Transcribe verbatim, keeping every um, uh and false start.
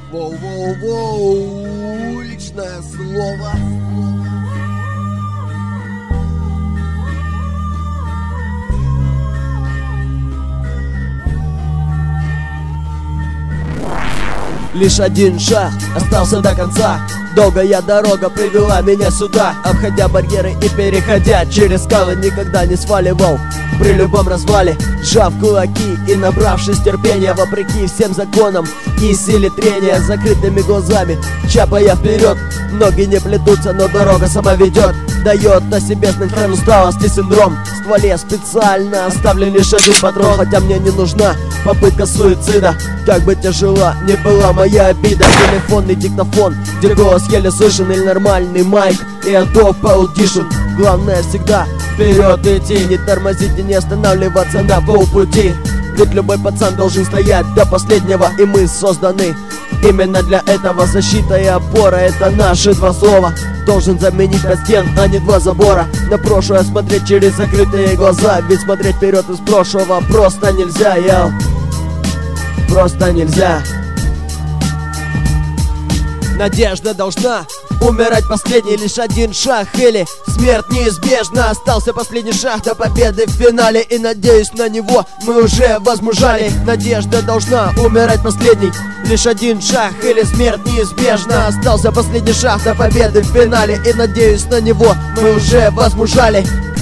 Воу-воу-воу, личное слово. Лишь один шаг остался до конца. Долгая дорога привела меня сюда, обходя барьеры и переходя через скалы. Никогда не сваливал при любом развале, сжав кулаки и набравшись терпения, вопреки всем законам и силе трения. Закрытыми глазами чапая вперед, ноги не плетутся, но дорога сама ведет. Дает о себе знать хрен усталости синдром. В стволе специально оставлен лишь один патрон, хотя мне не нужна попытка суицида. Как бы тяжела не была моя обида. Телефонный диктофон, где голос еле слышен, или нормальный майк и Adobe Audition. Главное всегда вперед идти, не тормозить и не останавливаться на полпути. Ведь любой пацан должен стоять до последнего, и мы созданы именно для этого. Защита и опора — это наши два слова. Должен заменить пять стен, а не два забора. На прошлое смотреть через закрытые глаза, ведь смотреть вперед из прошлого просто нельзя, яу. Просто нельзя. Надежда должна умирать последний, лишь один шаг, или смерть неизбежна. Остался последний шаг до победы в финале, и надеюсь на него мы уже возмужали. Надежда должна умирать последний, лишь один шаг, или смерть неизбежна. Остался последний шаг до победы в финале, и надеюсь на него мы уже возмужали.